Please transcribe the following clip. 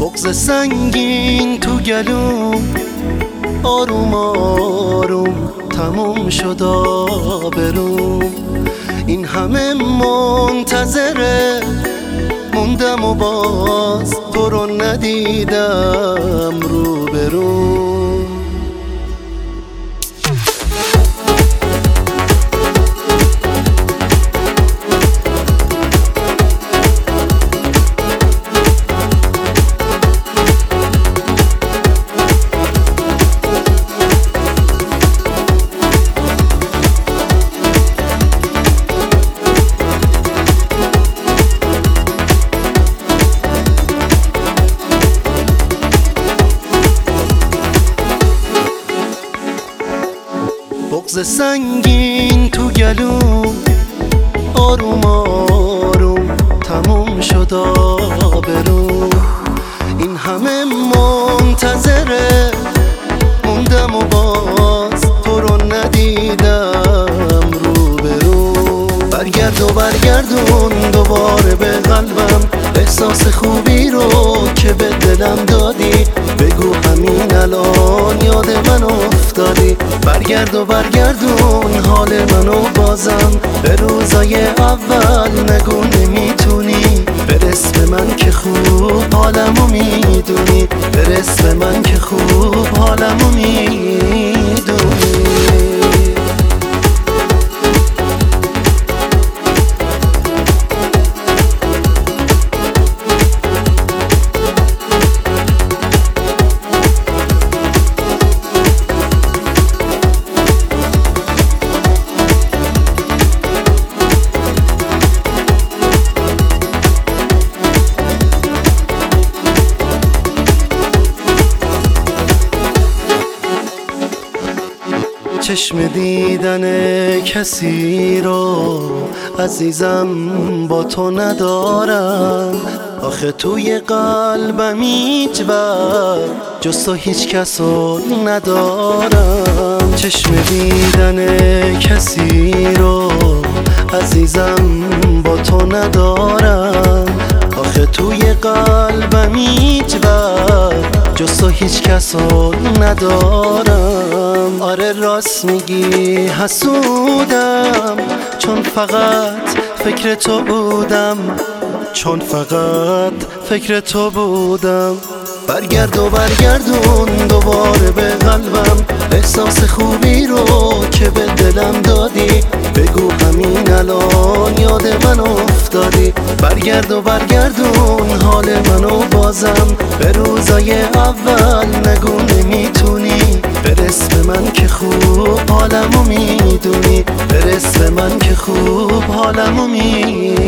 بغض سنگین تو گلوم آروم آروم تموم شد آبروم. این همه منتظره موندم و باز تو رو ندیدم روبروم. بغض سنگین تو گلوم آروم آروم تموم شد آبروم. این همه منتظره موندم و باز تو رو ندیدم روبروم. برگرد و برگردون دوباره به قلبم احساس خوبی رو که به دلم دادی. بگو همین الان یاد من افتادی. برگرد و برگردون حال منو بازم به روزای اول. نگو نمیتونی برس به من که خوب حالمو میدونی. برس به من که خوب حالمو میدونی. چشم دیدن کسی رو عزیزم با تو ندارم. آخه توی قلبم هیچ وقت جز تو هیچ کس رو ندارم. چشم دیدن کسی رو عزیزم با تو ندارم. آخه توی قلبم هیچ وقت جز تو هیچ کس رو ندارم. آره راست میگی حسودم چون فقط فکر تو بودم. چون فقط فکر تو بودم. برگرد و برگردون دوباره به قلبم احساس خوبی رو که به دلم دادی. بگو همین الان یاد من افتادی. برگرد و برگردون حال منو بازم به روزای اول. نگو نمیتونی برس به من که خوب حالمو میدونی. برس به من که خوب حالمو میدونی.